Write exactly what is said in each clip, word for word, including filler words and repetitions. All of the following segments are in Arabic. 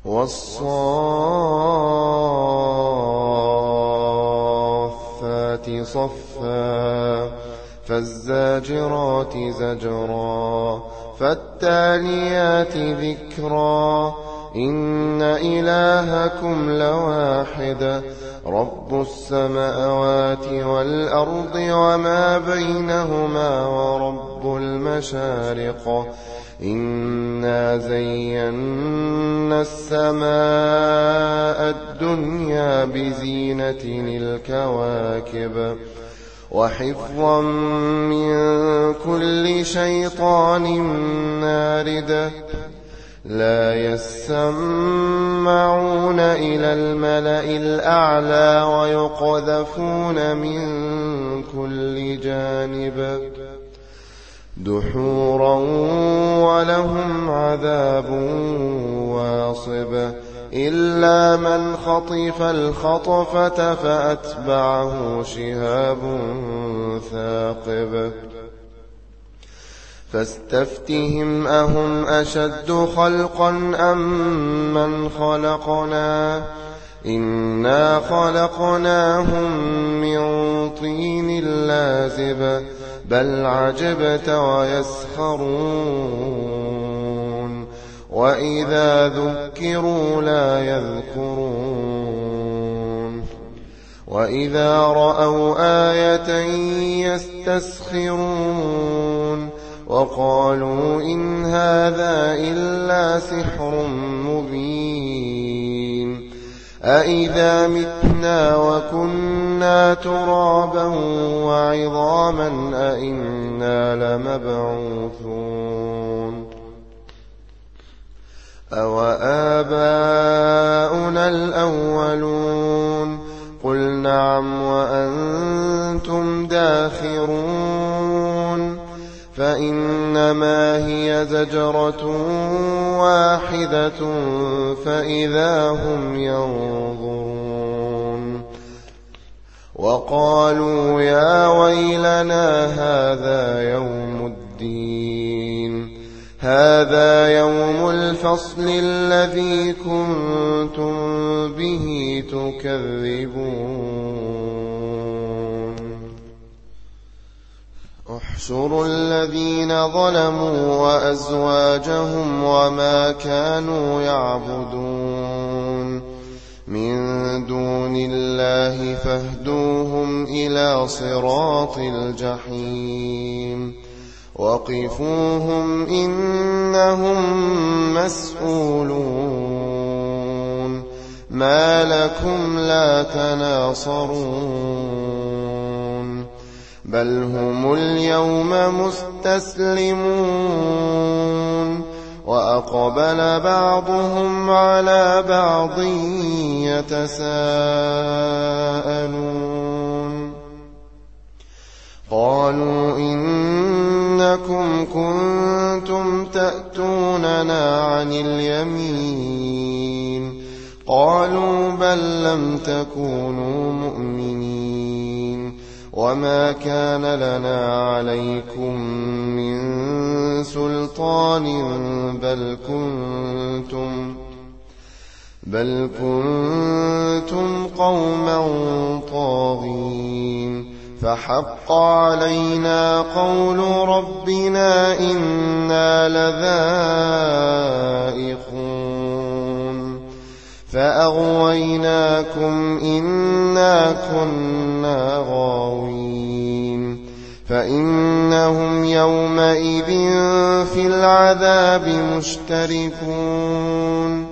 والصافات صفا فالزاجرات زجرا فالتاليات ذكرا إن إلهكم لواحد رب السماوات والأرض وما بينهما ورب المشارق إنا زينا السماء الدنيا بزينة الكواكب وحفظا من كل شيطان مارد لا يسمعون إلى الملأ الأعلى ويقذفون من كل جانب دحورا ولهم عذاب واصب إلا من خطف الخطفة فأتبعه شهاب ثاقب فاستفتهم أهم أشد خلقا أم من خلقنا إنا خلقناهم من طين لازب بل عجبت ويسخرون وإذا ذكروا لا يذكرون وإذا رأوا آية يستسخرون وقالوا إن هذا إلا سحر مبين أإذا متنا وكنا ترابا وعظاما أإنا لمبعوثون أوآباؤنا الأولون قل نعم وأنتم داخرون فإنما هي زجرة واحدة فإذا هم ينظرون وقالوا يا ويلنا هذا يوم الدين هذا يوم الفصل الذي كنتم به تكذبون احشروا الذين ظلموا وأزواجهم وما كانوا يعبدون من دون الله فاهدوهم إلى صراط الجحيم وقفوهم إنهم مسؤولون ما لكم لا تناصرون بل هم اليوم مستسلمون وأقبل بعضهم على بعض يتساءلون قالوا إنكم كنتم تأتوننا عن اليمين قالوا بل لم تكونوا مؤمنين وما كان لنا عليكم من سلطان بل كنتم بل كنتم قوما طاغين فحق علينا قول ربنا إنا لذائقون فأغويناكم إنا كنا غاوين فإنهم يومئذ في العذاب مشتركون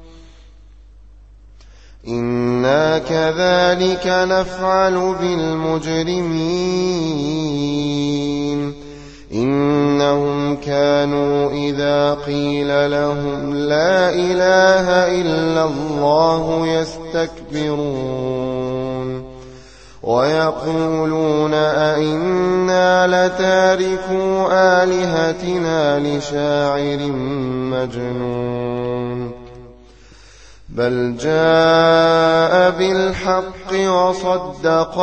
إنا كذلك نفعل بالمجرمين إنهم كانوا إذا قيل لهم لا إله إلا الله يستكبرون ويقولون أئنا لتاركو آلهتنا لشاعر مجنون بل جاء بالحق وصدق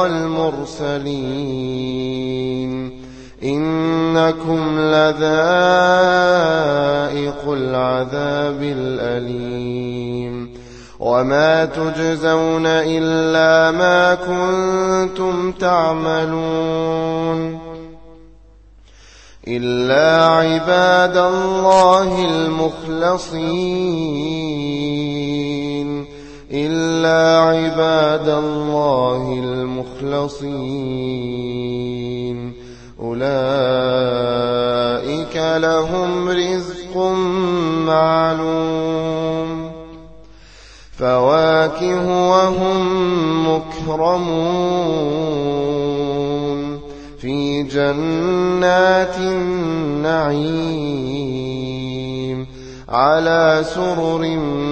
المرسلين إنكم لذائق العذاب الأليم وما تجزون إلا ما كنتم تعملون إلا عباد الله المخلصين إلا عباد الله المخلصين أولئك لهم رزق معلوم فواكه وهم مكرمون في جنات النعيم على سرر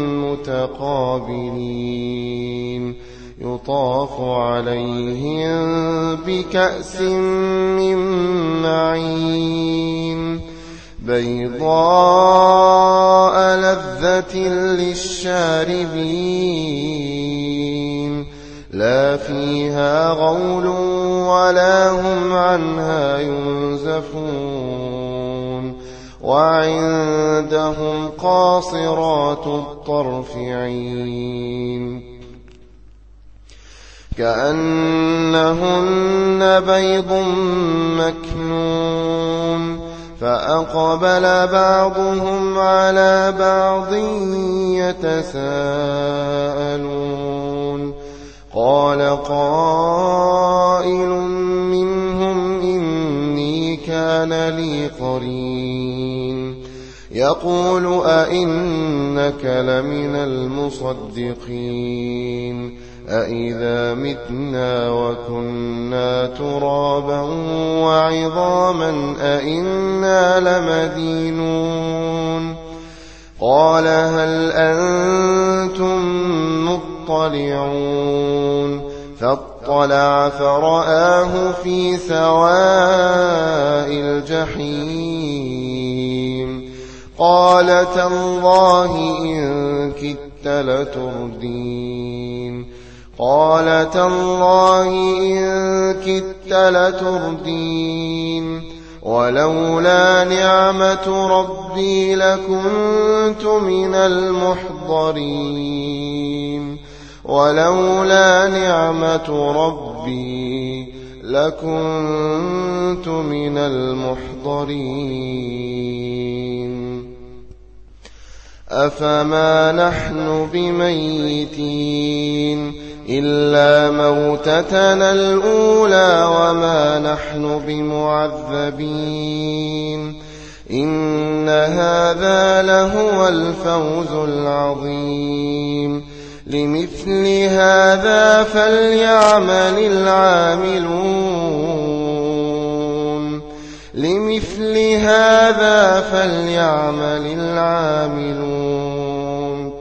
متقابلين يطاف عليهم بكأس من معين بيضاء لذة للشاربين لا فيها غول ولا هم عنها ينزفون وعندهم قاصرات الطرف عين كأنهن بيض مكنون فأقبل بعضهم على بعض يتساءلون قال قائل منهم إني كان لي قرين يقول أئنك لمن المصدقين أإذا متنا وكنا ترابا وعظاما أئنا لمدينون قال هل أنتم مطلعون فاطلع فرآه في سواء الجحيم قال تالله إن كدت لتردين قال تالله إن كدت لتردين ولولا نعمة ربي لكنت من المحضرين ولولا نعمة ربي لكنت من المحضرين أفما نحن بميتين إلا موتتنا الأولى وما نحن بمعذبين إن هذا لهو الفوز العظيم لمثل هذا فليعمل العاملون لمثل هذا فليعمل العاملون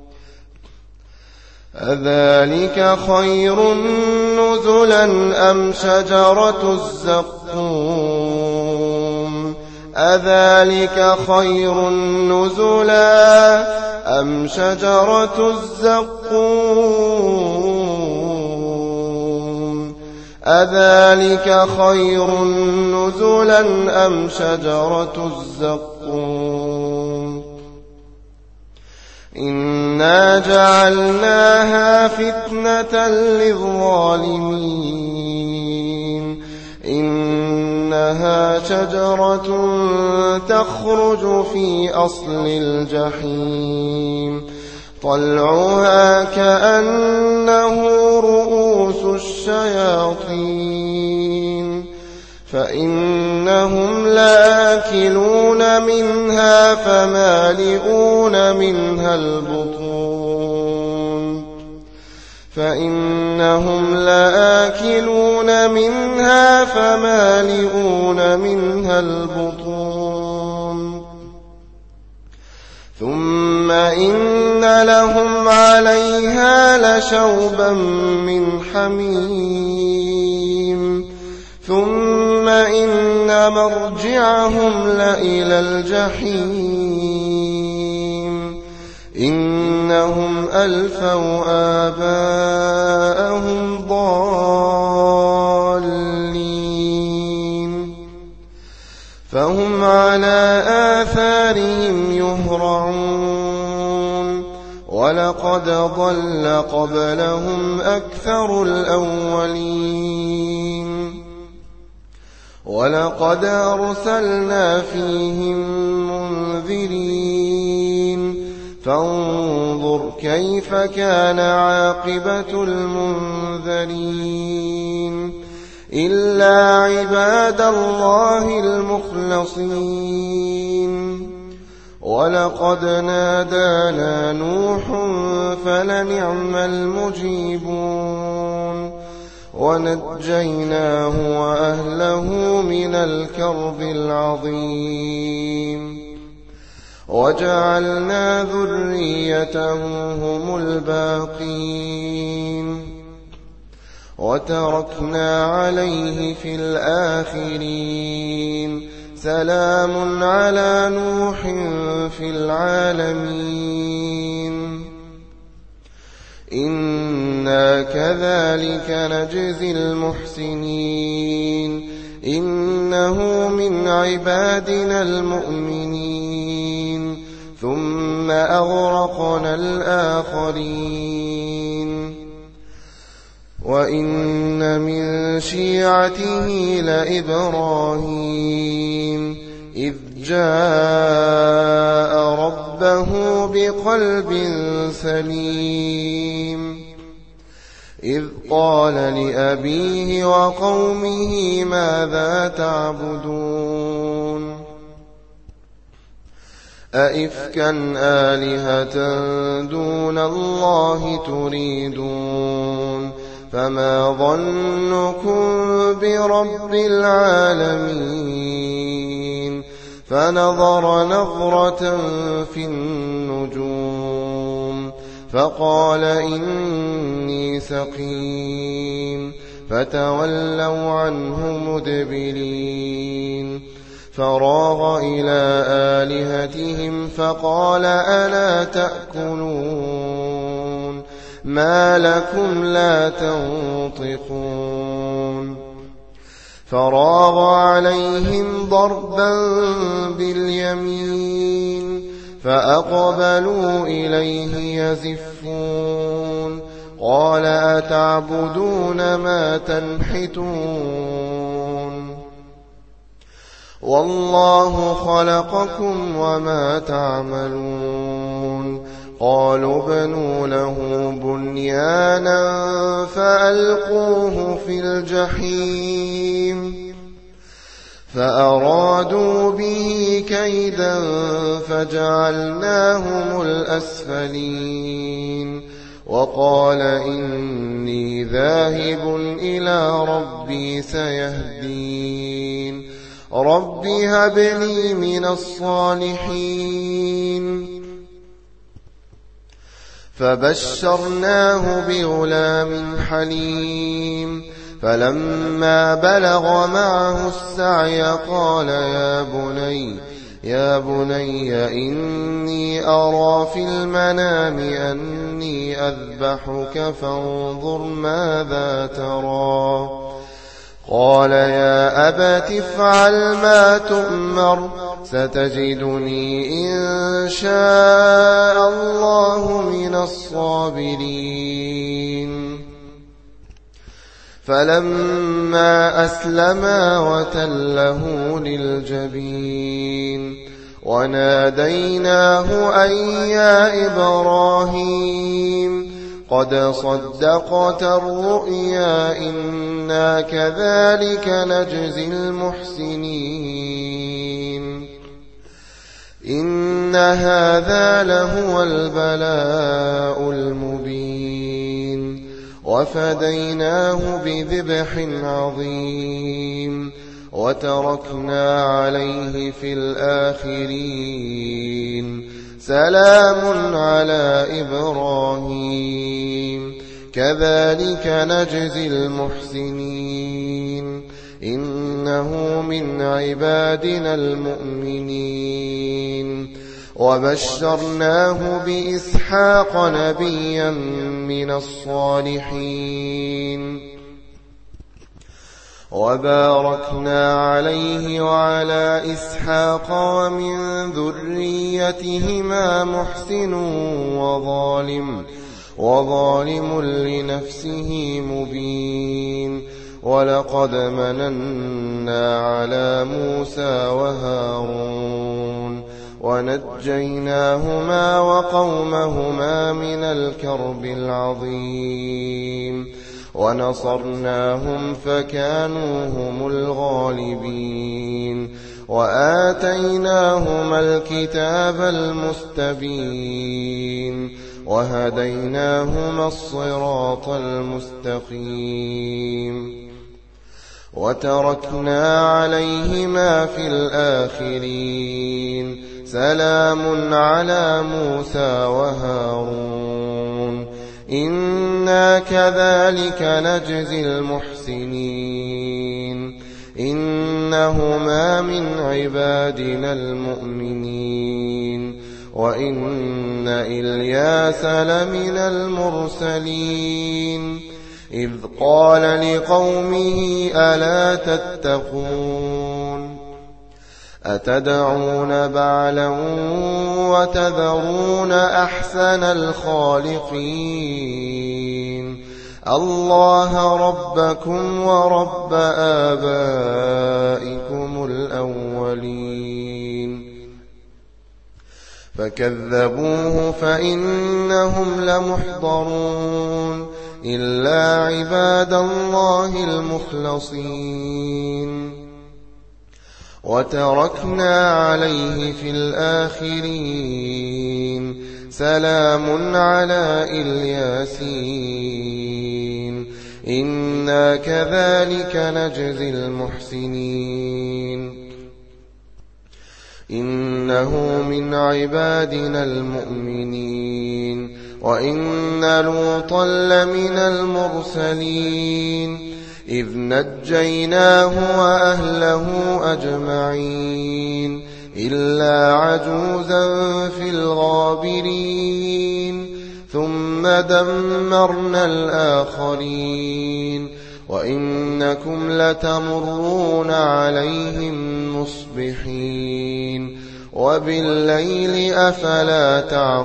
أذلك خير نزلا أم شجرة الزقوم أذلك خير نزلا أم شجرة الزقوم أذلك خير نزلا أم شجرة الزقوم إنا جعلناها فتنة للظالمين إنها شجرة تخرج في أصل الجحيم طلعها كأنه رؤوس الشياطين فإنهم لآكلون منها فمالئون منها البطون فإنهم لآكلون منها فمالئون منها البطون ثم إن لهم عليها لشوبا من حميم ثم إن مرجعهم لإلى الجحيم إنهم ألفوا آباءهم ضالين فهم على آثارهم يهرعون ولقد ضل قبلهم أكثر الأولين ولقد أرسلنا فيهم منذرين فانظر كيف كان عاقبة المنذرين إلا عباد الله المخلصين ولقد نادانا نوح فلنعم المجيبون ونجيناه وأهله من الكرب العظيم وجعلنا ذريته هم الباقين وتركنا عليه في الآخرين سلام على نوح في العالمين إنا كذلك نجزي المحسنين إنه من عبادنا المؤمنين ثم أغرقنا الآخرين وإن من شيعته لإبراهيم إذ جاء ربه بقلب سليم إذ قال لأبيه وقومه ماذا تعبدون أئفكا آلهة دون الله تريدون فما ظنكم برب العالمين فنظر نظرة في النجوم فقال إني سقيم فتولوا عنه مدبرين فراغ إلى آلهتهم فقال ألا تأكلون ما لكم لا تنطقون فراغ عليهم ضربا باليمين فأقبلوا إليه يزفون قال أتعبدون ما تنحتون والله خلقكم وما تعملون قالوا ابنوا له بنيانا فألقوه في الجحيم فأرادوا به كيدا فجعلناهم الأسفلين وقال إني ذاهب إلى ربي سيهدين رب هب لي من الصالحين فبشرناه بغلام حليم فلما بلغ معه السعي قال يا بني يا بني إني أرى في المنام أني أذبحك فانظر ماذا ترى قال يا أبت افعل ما تؤمر ستجدني إن شاء الله من الصابرين فلما أسلما وتله للجبين وناديناه أن يا إبراهيم قد صدقت الرؤيا إنا كذلك نجزي المحسنين إن هذا لهو البلاء المبين وفديناه بذبح عظيم وتركنا عليه في الآخرين سلام على إبراهيم كذلك نجزي المحسنين إنه من عبادنا المؤمنين وبشرناه بإسحاق نبيا من الصالحين وباركنا عليه وعلى إسحاق ومن ذريتهما محسن وظالم وظالم لنفسه مبين ولقد مننا على موسى وهارون ونجيناهما وقومهما من الكرب العظيم ونصرناهم فكانوا هم الغالبين وآتيناهما الكتاب المستبين وهديناهما الصراط المستقيم وتركنا عليهما في الآخرين سلام على موسى وهارون إنا كذلك نجزي المحسنين إنهما من عبادنا المؤمنين وإن إلياس لمن المرسلين إذ قال لقومه ألا تتقون أتدعون بعلا وتذرون أحسن الخالقين الله ربكم ورب آبائكم الأولين فكذبوه فإنهم لمحضرون إلا عباد الله المخلصين وتركنا عليه في الآخرين سلام على الياسين إنا كذلك نجزي المحسنين إنه من عبادنا المؤمنين وإن لوطا لمن المرسلين إذ نجيناه وأهله أجمعين إلا عجوزا في الغابرين ثم دمرنا الآخرين وإنكم لتمرون عليهم مصبحين وبالليل أفلا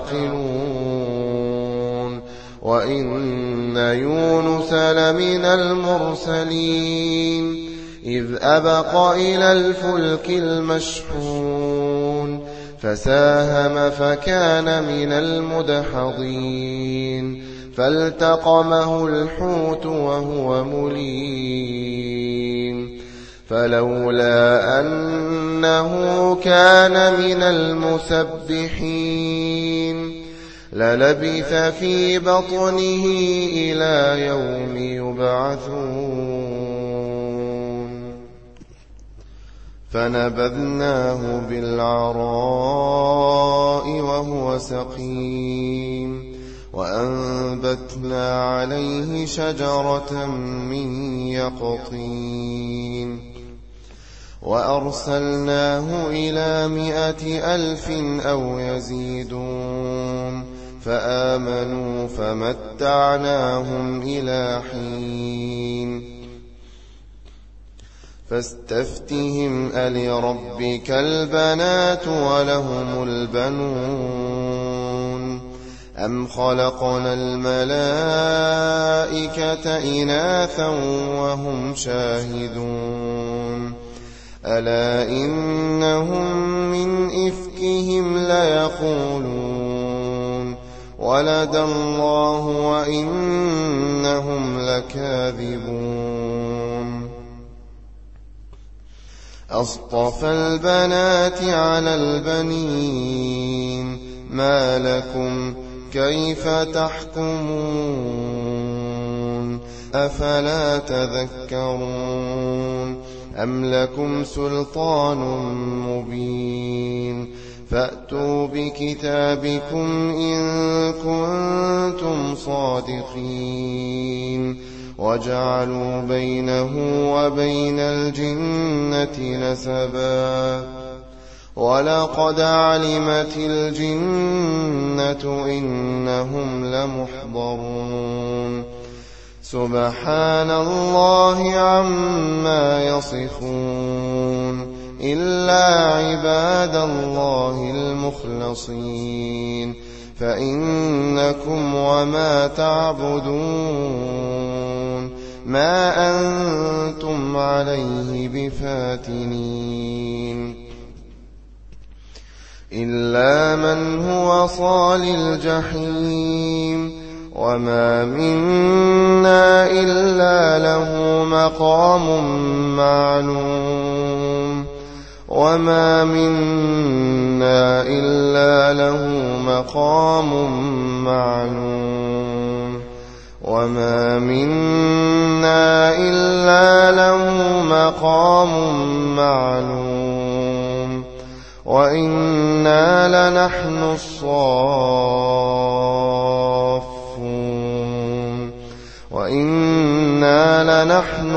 تعقلون وإن يونس لمن المرسلين إذ أبق إلى الفلك المشحون فساهم فكان من المدحضين فالتقمه الحوت وهو مليم فلولا أنه كان من المسبحين للبث في بطنه إلى يوم يبعثون فنبذناه بالعراء وهو سقيم وأنبتنا عليه شجرة من يقطين وأرسلناه إلى مائة ألف أو يزيدون فآمنوا فمتعناهم إلى حين فاستفتهم ألربك البنات ولهم البنون أم خلقنا الملائكة إناثا وهم شاهدون ألا إنهم من إفكهم ليقولون ولد الله وإنهم لكاذبون أصطفى البنات على البنين ما لكم كيف تحكمون أفلا تذكرون أم لكم سلطان مبين فأتوا بكتابكم إن كنتم صادقين وجعلوا بينه وبين الجنة نسبا ولقد علمت الجنة إنهم لمحضرون سبحان الله عما يصفون إلا عباد الله المخلصين فإنكم وما تعبدون ما أنتم عليه بفاتنين إلا من هو صال الجحيم وما منا إلا له مقام معلوم وما منا إلا له مقام معلوم وما منا إلا له مقام معلوم وإنا لنحن الصافون وإنا لنحن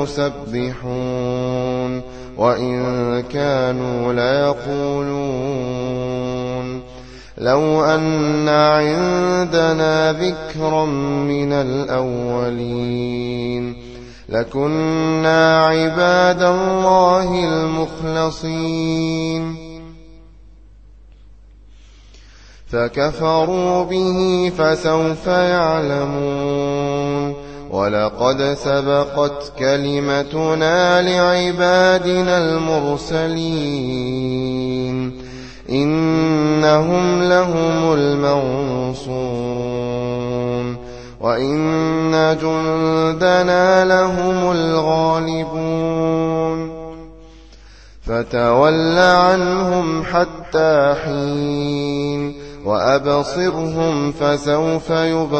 المسبحون وإن كانوا ليقولون لو أن عندنا ذكرا من الأولين لكنا عباد الله المخلصين فكفروا به فسوف يعلمون ولقد سبقت كلمتنا لعبادنا المرسلين إنهم لهم المنصورون وإن جندنا لهم الغالبون فتول عنهم حتى حين وأبصرهم فسوف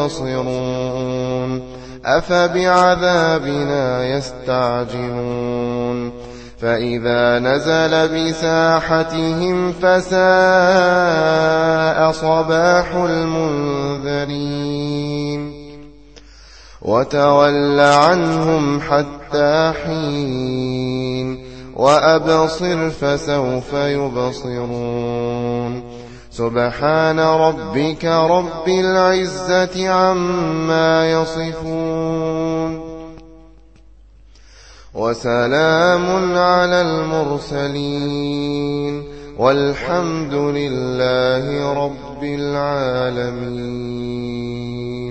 يبصرون أفبعذابنا يستعجلون فإذا نزل بساحتهم فساء صباح المنذرين وتول عنهم حتى حين وأبصر فسوف يبصرون سبحان ربك رب العزة عما يصفون وسلام على المرسلين والحمد لله رب العالمين.